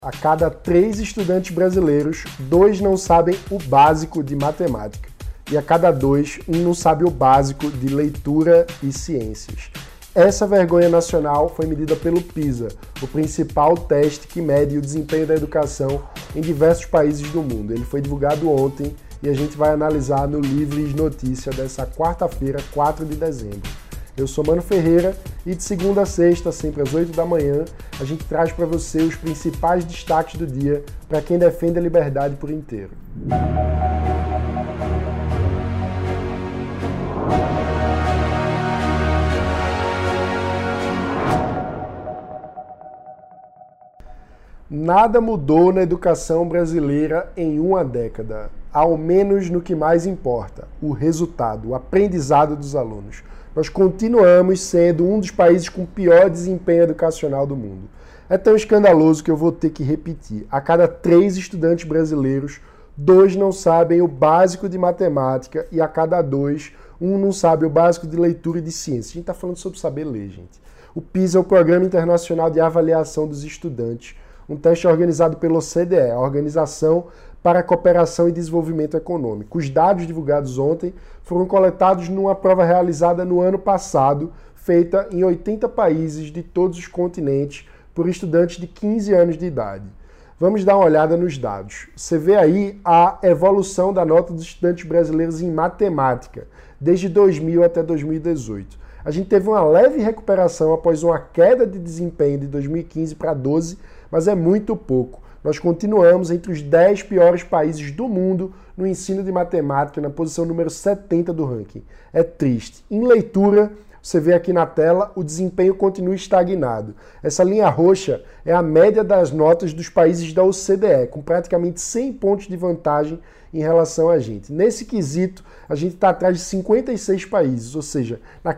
A cada 3 estudantes brasileiros, 2 não sabem o básico de matemática. E a cada 2, 1 não sabe o básico de leitura e ciências. Essa vergonha nacional foi medida pelo PISA, o principal teste que mede o desempenho da educação em diversos países do mundo. Ele foi divulgado ontem e a gente vai analisar no Livres Notícia dessa quarta-feira, 4 de dezembro. Eu sou Mano Ferreira e de segunda a sexta, sempre às 8 da manhã, a gente traz para você os principais destaques do dia para quem defende a liberdade por inteiro. Nada mudou na educação brasileira em uma década, ao menos no que mais importa, o resultado, o aprendizado dos alunos. Nós continuamos sendo um dos países com pior desempenho educacional do mundo. É tão escandaloso que eu vou ter que repetir. A cada 3 estudantes brasileiros, 2 não sabem o básico de matemática e a cada 2, 1 não sabe o básico de leitura e de ciência. A gente está falando sobre saber ler, gente. O PISA é o Programa Internacional de Avaliação dos Estudantes, um teste organizado pela OCDE, a Organização para a Cooperação e Desenvolvimento Econômico. Os dados divulgados ontem foram coletados numa prova realizada no ano passado, feita em 80 países de todos os continentes por estudantes de 15 anos de idade. Vamos dar uma olhada nos dados. Você vê aí a evolução da nota dos estudantes brasileiros em matemática, desde 2000 até 2018. A gente teve uma leve recuperação após uma queda de desempenho de 2015 para 2012, mas é muito pouco. Nós continuamos entre os 10 piores países do mundo no ensino de matemática, na posição número 70 do ranking. É triste. Em leitura, você vê aqui na tela, o desempenho continua estagnado. Essa linha roxa é a média das notas dos países da OCDE, com praticamente 100 pontos de vantagem em relação a gente. Nesse quesito, a gente está atrás de 56 países, ou seja, na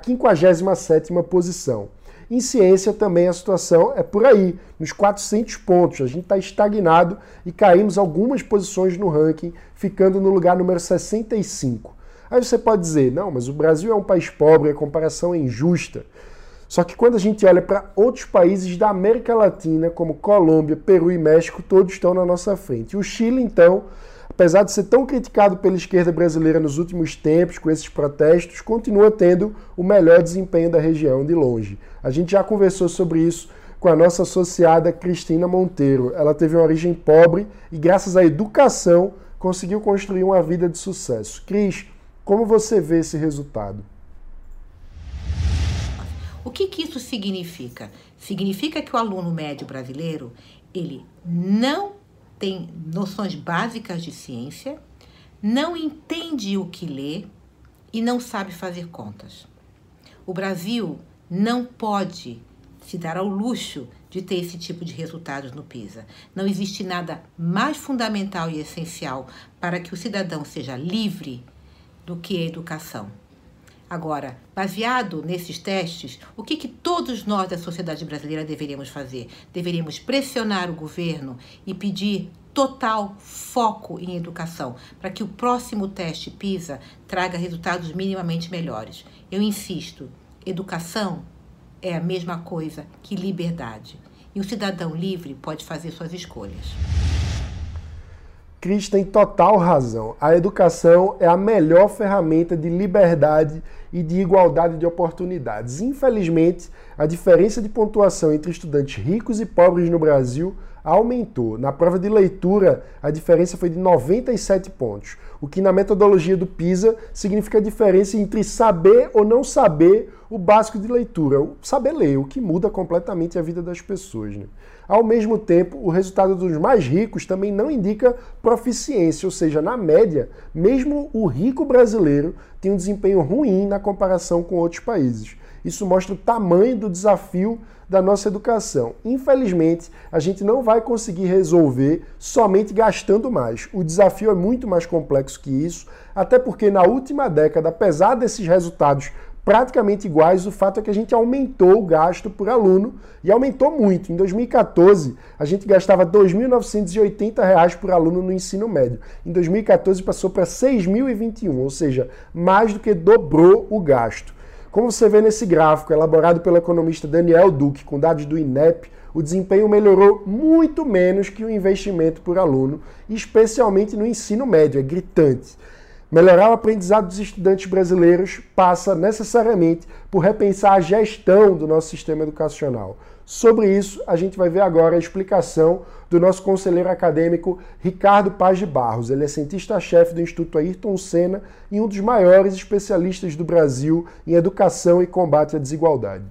57ª posição. Em ciência também a situação é por aí, nos 400 pontos. A gente está estagnado e caímos algumas posições no ranking, ficando no lugar número 65. Aí você pode dizer, não, mas o Brasil é um país pobre, a comparação é injusta. Só que quando a gente olha para outros países da América Latina, como Colômbia, Peru e México, todos estão na nossa frente. E o Chile, então, apesar de ser tão criticado pela esquerda brasileira nos últimos tempos, com esses protestos, continua tendo o melhor desempenho da região de longe. A gente já conversou sobre isso com a nossa associada Cristina Monteiro. Ela teve uma origem pobre e, graças à educação, conseguiu construir uma vida de sucesso. Cris, como você vê esse resultado? O que isso significa? Significa que o aluno médio brasileiro, ele não tem noções básicas de ciência, não entende o que lê e não sabe fazer contas. O Brasil não pode se dar ao luxo de ter esse tipo de resultados no PISA. Não existe nada mais fundamental e essencial para que o cidadão seja livre do que a educação. Agora, baseado nesses testes, o que todos nós da sociedade brasileira deveríamos fazer? Deveríamos pressionar o governo e pedir total foco em educação, para que o próximo teste PISA traga resultados minimamente melhores. Eu insisto, educação é a mesma coisa que liberdade. E o cidadão livre pode fazer suas escolhas. Cris tem total razão. A educação é a melhor ferramenta de liberdade e de igualdade de oportunidades. Infelizmente, a diferença de pontuação entre estudantes ricos e pobres no Brasil aumentou. Na prova de leitura, a diferença foi de 97 pontos, o que na metodologia do PISA significa a diferença entre saber ou não saber o básico de leitura, o saber ler, o que muda completamente a vida das pessoas, né? Ao mesmo tempo, o resultado dos mais ricos também não indica proficiência, ou seja, na média, mesmo o rico brasileiro tem um desempenho ruim na comparação com outros países. Isso mostra o tamanho do desafio da nossa educação. Infelizmente, a gente não vai conseguir resolver somente gastando mais. O desafio é muito mais complexo que isso, até porque na última década, apesar desses resultados praticamente iguais, o fato é que a gente aumentou o gasto por aluno e aumentou muito. Em 2014, a gente gastava R$ 2.980 por aluno no ensino médio. Em 2014, passou para R$ 6.021, ou seja, mais do que dobrou o gasto. Como você vê nesse gráfico, elaborado pelo economista Daniel Duque, com dados do INEP, o desempenho melhorou muito menos que o investimento por aluno, especialmente no ensino médio, é gritante. Melhorar o aprendizado dos estudantes brasileiros passa necessariamente por repensar a gestão do nosso sistema educacional. Sobre isso, a gente vai ver agora a explicação do nosso conselheiro acadêmico Ricardo Paz de Barros. Ele é cientista-chefe do Instituto Ayrton Senna e um dos maiores especialistas do Brasil em educação e combate à desigualdade.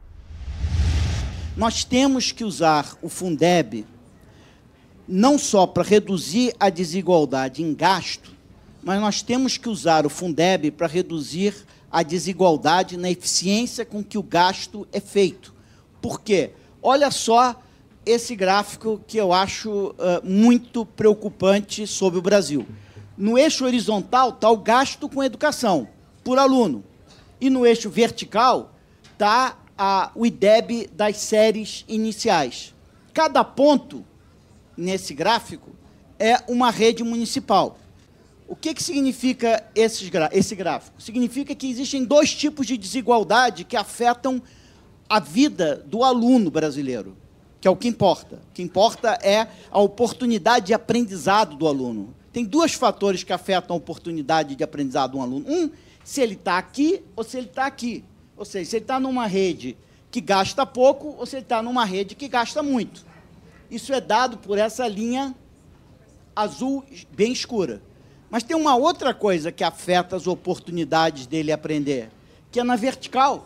Nós temos que usar o Fundeb não só para reduzir a desigualdade em gasto, mas nós temos que usar o Fundeb para reduzir a desigualdade na eficiência com que o gasto é feito. Por quê? Olha só esse gráfico que eu acho muito preocupante sobre o Brasil. No eixo horizontal está o gasto com educação, por aluno. E no eixo vertical está o IDEB das séries iniciais. Cada ponto nesse gráfico é uma rede municipal. O que significa esse gráfico? Significa que existem dois tipos de desigualdade que afetam a vida do aluno brasileiro, que é o que importa. O que importa é a oportunidade de aprendizado do aluno. Tem dois fatores que afetam a oportunidade de aprendizado de um aluno. Se ele está aqui ou se ele está aqui. Ou seja, se ele está numa rede que gasta pouco ou se ele está numa rede que gasta muito. Isso é dado por essa linha azul bem escura. Mas tem uma outra coisa que afeta as oportunidades dele aprender, que é na vertical.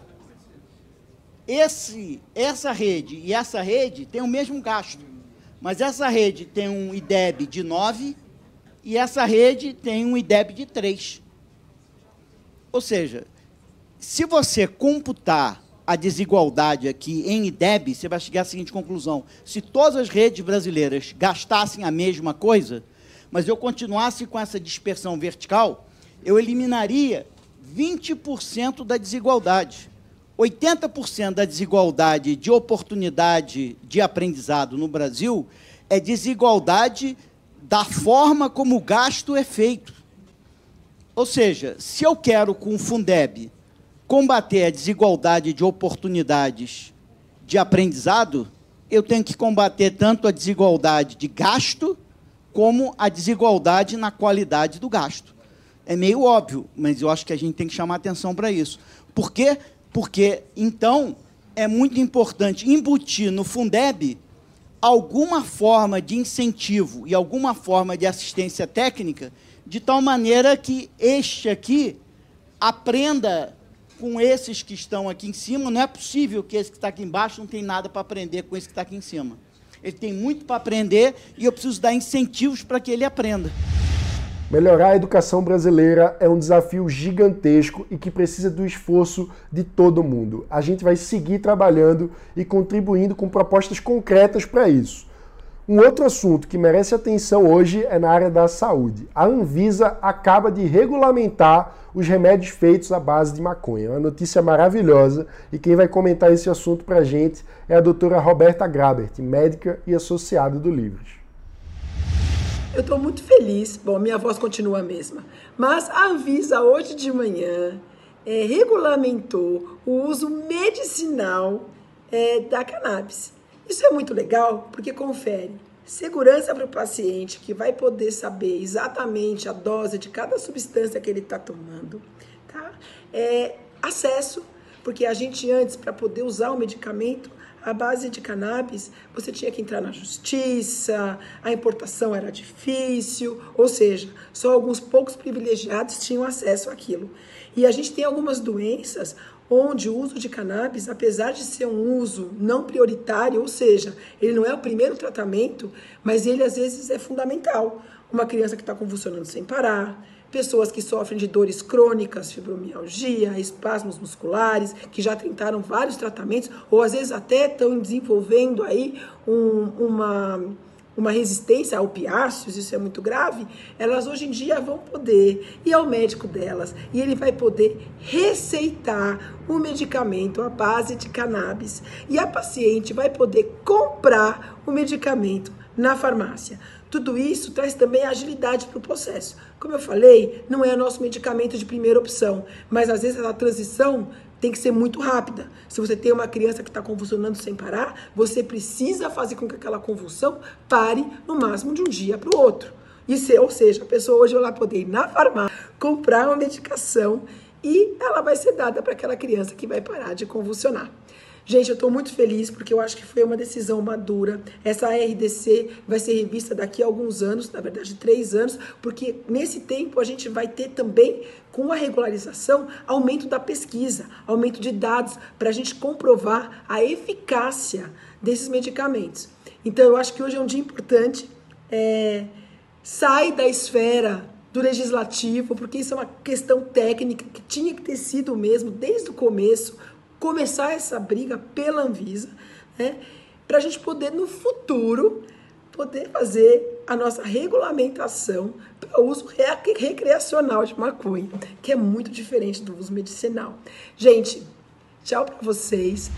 Essa rede e essa rede têm o mesmo gasto, mas essa rede tem um IDEB de 9 e essa rede tem um IDEB de 3. Ou seja, se você computar a desigualdade aqui em IDEB, você vai chegar à seguinte conclusão: se todas as redes brasileiras gastassem a mesma coisa, mas eu continuasse com essa dispersão vertical, eu eliminaria 20% da desigualdade. 80% da desigualdade de oportunidade de aprendizado no Brasil é desigualdade da forma como o gasto é feito. Ou seja, se eu quero, com o Fundeb, combater a desigualdade de oportunidades de aprendizado, eu tenho que combater tanto a desigualdade de gasto como a desigualdade na qualidade do gasto. É meio óbvio, mas eu acho que a gente tem que chamar atenção para isso. Por quê? Porque, então, é muito importante embutir no Fundeb alguma forma de incentivo e alguma forma de assistência técnica, de tal maneira que este aqui aprenda com esses que estão aqui em cima. Não é possível que esse que está aqui embaixo não tenha nada para aprender com esse que está aqui em cima. Ele tem muito para aprender e eu preciso dar incentivos para que ele aprenda. Melhorar a educação brasileira é um desafio gigantesco e que precisa do esforço de todo mundo. A gente vai seguir trabalhando e contribuindo com propostas concretas para isso. Um outro assunto que merece atenção hoje é na área da saúde. A Anvisa acaba de regulamentar os remédios feitos à base de maconha. É uma notícia maravilhosa e quem vai comentar esse assunto para a gente é a doutora Roberta Grabert, médica e associada do Livres. Eu estou muito feliz, bom, minha voz continua a mesma, mas a Anvisa hoje de manhã regulamentou o uso medicinal da cannabis. Isso é muito legal porque confere segurança para o paciente, que vai poder saber exatamente a dose de cada substância que ele está tomando, tá? Acesso, porque a gente antes, para poder usar o medicamento, a base de cannabis, você tinha que entrar na justiça, a importação era difícil, ou seja, só alguns poucos privilegiados tinham acesso àquilo. E a gente tem algumas doenças onde o uso de cannabis, apesar de ser um uso não prioritário, ou seja, ele não é o primeiro tratamento, mas ele às vezes é fundamental. Uma criança que está convulsionando sem parar, pessoas que sofrem de dores crônicas, fibromialgia, espasmos musculares, que já tentaram vários tratamentos, ou às vezes até estão desenvolvendo aí uma resistência a opiáceos, isso é muito grave, elas hoje em dia vão poder ir ao médico delas e ele vai poder receitar o medicamento à base de cannabis. E a paciente vai poder comprar o medicamento na farmácia. Tudo isso traz também agilidade para o processo. Como eu falei, não é o nosso medicamento de primeira opção, mas às vezes a transição tem que ser muito rápida. Se você tem uma criança que está convulsionando sem parar, você precisa fazer com que aquela convulsão pare no máximo de um dia para o outro. Ou seja, a pessoa hoje vai poder ir na farmácia, comprar uma medicação e ela vai ser dada para aquela criança que vai parar de convulsionar. Gente, eu estou muito feliz porque eu acho que foi uma decisão madura. Essa RDC vai ser revista daqui a alguns anos, na verdade 3 anos, porque nesse tempo a gente vai ter também, com a regularização, aumento da pesquisa, aumento de dados, para a gente comprovar a eficácia desses medicamentos. Então, eu acho que hoje é um dia importante, sai da esfera do legislativo, porque isso é uma questão técnica que tinha que ter sido mesmo, desde o começo, começar essa briga pela Anvisa, né, para a gente poder, no futuro, poder fazer a nossa regulamentação para o uso recreacional de maconha, que é muito diferente do uso medicinal. Gente, tchau para vocês.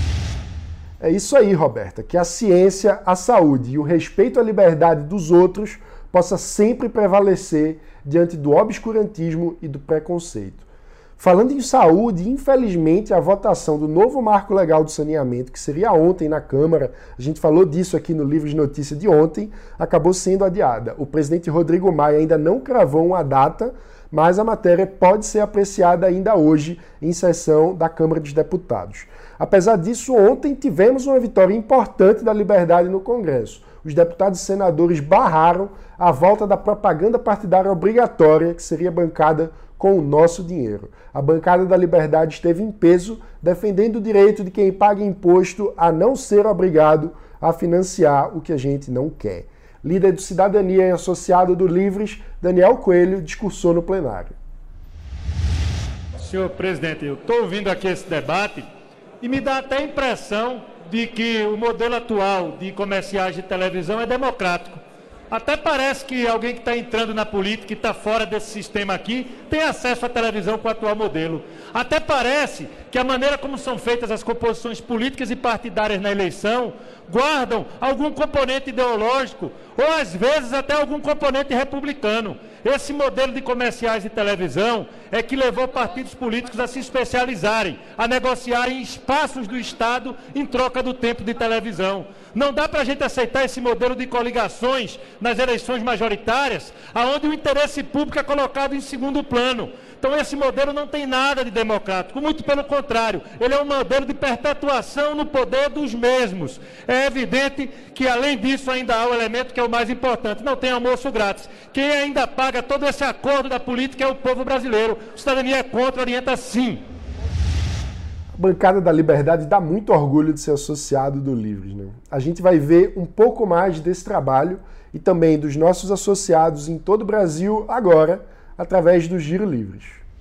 É isso aí, Roberta, que a ciência, a saúde e o respeito à liberdade dos outros possa sempre prevalecer diante do obscurantismo e do preconceito. Falando em saúde, infelizmente a votação do novo marco legal do saneamento, que seria ontem na Câmara, a gente falou disso aqui no livro de notícia de ontem, acabou sendo adiada. O presidente Rodrigo Maia ainda não cravou uma data, mas a matéria pode ser apreciada ainda hoje em sessão da Câmara dos Deputados. Apesar disso, ontem tivemos uma vitória importante da liberdade no Congresso. Os deputados e senadores barraram a volta da propaganda partidária obrigatória, que seria bancada com o nosso dinheiro. A bancada da liberdade esteve em peso, defendendo o direito de quem paga imposto a não ser obrigado a financiar o que a gente não quer. Líder do Cidadania e associado do Livres, Daniel Coelho, discursou no plenário. Senhor presidente, eu estou ouvindo aqui esse debate e me dá até a impressão de que o modelo atual de comerciais de televisão é democrático. Até parece que alguém que está entrando na política e está fora desse sistema aqui tem acesso à televisão com o atual modelo. Até parece que a maneira como são feitas as composições políticas e partidárias na eleição guardam algum componente ideológico ou às vezes até algum componente republicano. Esse modelo de comerciais de televisão é que levou partidos políticos a se especializarem, a negociarem espaços do Estado em troca do tempo de televisão. Não dá para a gente aceitar esse modelo de coligações nas eleições majoritárias, onde o interesse público é colocado em segundo plano. Então esse modelo não tem nada de democrático, muito pelo contrário, ele é um modelo de perpetuação no poder dos mesmos. É evidente que além disso ainda há o elemento que é o mais importante, não tem almoço grátis. Quem ainda paga todo esse acordo da política é o povo brasileiro. A cidadania é contra, orienta sim. A bancada da Liberdade dá muito orgulho de ser associado do Livres, né? A gente vai ver um pouco mais desse trabalho e também dos nossos associados em todo o Brasil agora, através do Giro Livres.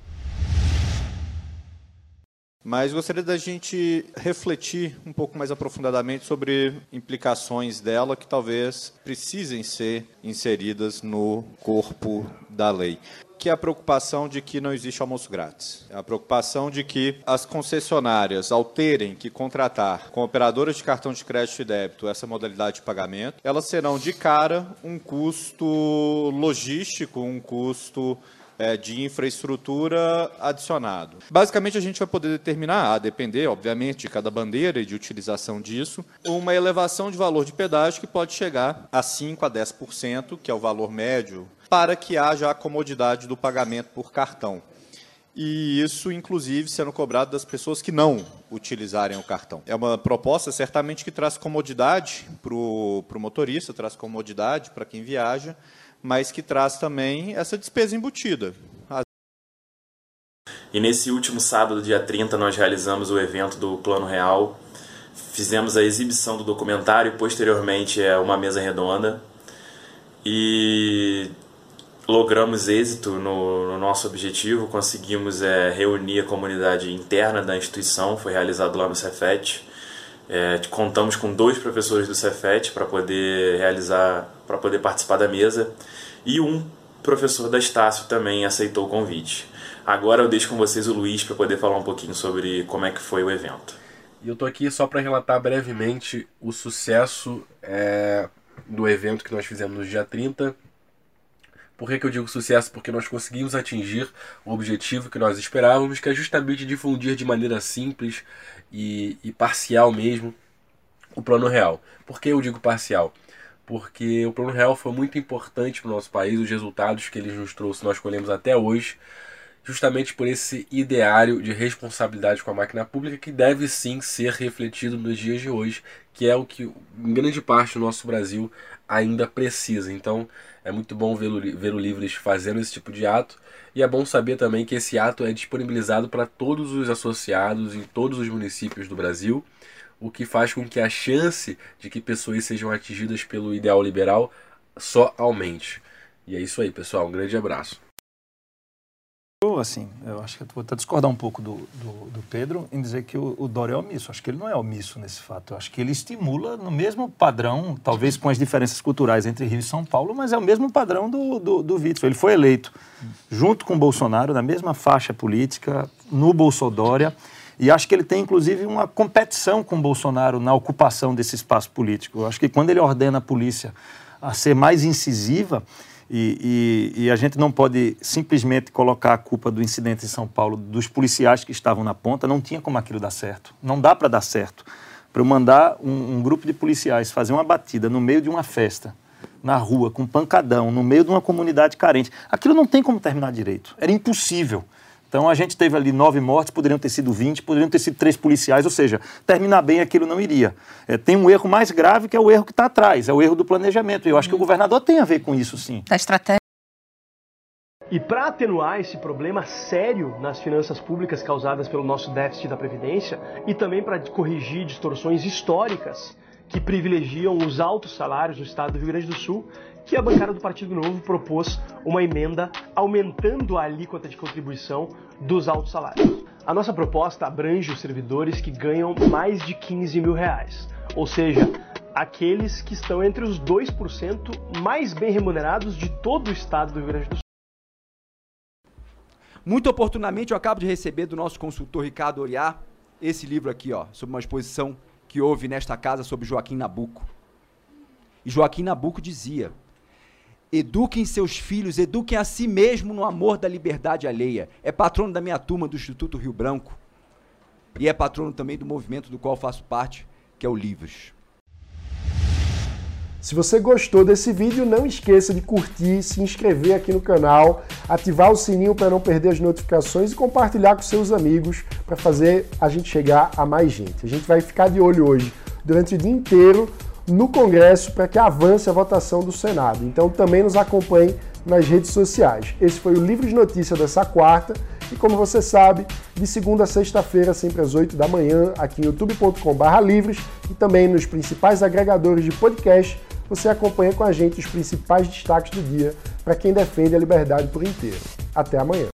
Mas gostaria da gente refletir um pouco mais aprofundadamente sobre implicações dela que talvez precisem ser inseridas no corpo da lei. Que é a preocupação de que não existe almoço grátis. É a preocupação de que as concessionárias, ao terem que contratar com operadoras de cartão de crédito e débito essa modalidade de pagamento, elas serão de cara um custo logístico, um custo de infraestrutura adicionado. Basicamente, a gente vai poder determinar, a depender, obviamente, de cada bandeira e de utilização disso, uma elevação de valor de pedágio que pode chegar a 5% a 10%, que é o valor médio, para que haja a comodidade do pagamento por cartão. E isso, inclusive, sendo cobrado das pessoas que não utilizarem o cartão. É uma proposta, certamente, que traz comodidade para o motorista, traz comodidade para quem viaja, mas que traz também essa despesa embutida. E nesse último sábado, dia 30, nós realizamos o evento do Plano Real, fizemos a exibição do documentário e, posteriormente, uma mesa redonda, e logramos êxito no nosso objetivo, conseguimos reunir a comunidade interna da instituição, foi realizado lá no Cefet. Contamos com 2 professores do Cefet para poder participar da mesa, e um professor da Estácio também aceitou o convite. Agora eu deixo com vocês o Luiz para poder falar um pouquinho sobre como é que foi o evento. E eu estou aqui só para relatar brevemente o sucesso do evento que nós fizemos no dia 30. Por que eu digo sucesso? Porque nós conseguimos atingir o objetivo que nós esperávamos, que é justamente difundir de maneira simples e parcial mesmo o Plano Real. Por que eu digo parcial? Porque o Plano Real foi muito importante para o nosso país, os resultados que ele nos trouxe nós colhemos até hoje, justamente por esse ideário de responsabilidade com a máquina pública que deve sim ser refletido nos dias de hoje, que é o que em grande parte do nosso Brasil ainda precisa. Então é muito bom ver o Livres fazendo esse tipo de ato, e é bom saber também que esse ato é disponibilizado para todos os associados em todos os municípios do Brasil, o que faz com que a chance de que pessoas sejam atingidas pelo ideal liberal só aumente. E é isso aí, pessoal. Um grande abraço. Assim, eu acho que eu vou até discordar um pouco do Pedro em dizer que o Dória é omisso. Acho que ele não é omisso nesse fato. Eu acho que ele estimula no mesmo padrão, talvez com as diferenças culturais entre Rio e São Paulo, mas é o mesmo padrão do Witzel. Ele foi eleito junto com o Bolsonaro, na mesma faixa política, no Bolsodória, e acho que ele tem, inclusive, uma competição com o Bolsonaro na ocupação desse espaço político. Eu acho que quando ele ordena a polícia a ser mais incisiva, e a gente não pode simplesmente colocar a culpa do incidente em São Paulo dos policiais que estavam na ponta, não tinha como aquilo dar certo. Não dá para dar certo. Para eu mandar um grupo de policiais fazer uma batida no meio de uma festa, na rua, com pancadão, no meio de uma comunidade carente, aquilo não tem como terminar direito. Era impossível. Então a gente teve ali 9 mortes, poderiam ter sido 20, poderiam ter sido 3 policiais, ou seja, terminar bem aquilo não iria. Tem um erro mais grave, que é o erro que está atrás, é o erro do planejamento. E eu acho que o governador tem a ver com isso, sim. Da estratégia. E para atenuar esse problema sério nas finanças públicas causadas pelo nosso déficit da Previdência, e também para corrigir distorções históricas que privilegiam os altos salários no estado do Rio Grande do Sul, que a bancada do Partido Novo propôs uma emenda aumentando a alíquota de contribuição dos altos salários. A nossa proposta abrange os servidores que ganham mais de R$15 mil, ou seja, aqueles que estão entre os 2% mais bem remunerados de todo o estado do Rio Grande do Sul. Muito oportunamente eu acabo de receber do nosso consultor Ricardo Oriá esse livro aqui, ó, sobre uma exposição que houve nesta casa sobre Joaquim Nabuco. E Joaquim Nabuco dizia: eduquem seus filhos, eduquem a si mesmo no amor da liberdade alheia. É patrono da minha turma do Instituto Rio Branco e é patrono também do movimento do qual faço parte, que é o Livres. Se você gostou desse vídeo, não esqueça de curtir, se inscrever aqui no canal, ativar o sininho para não perder as notificações e compartilhar com seus amigos para fazer a gente chegar a mais gente. A gente vai ficar de olho hoje, durante o dia inteiro, no Congresso para que avance a votação do Senado. Então também nos acompanhe nas redes sociais. Esse foi o Livres Notícia dessa quarta e, como você sabe, de segunda a sexta-feira, sempre às 8 da manhã, aqui em youtube.com/livres e também nos principais agregadores de podcast, você acompanha com a gente os principais destaques do dia para quem defende a liberdade por inteiro. Até amanhã.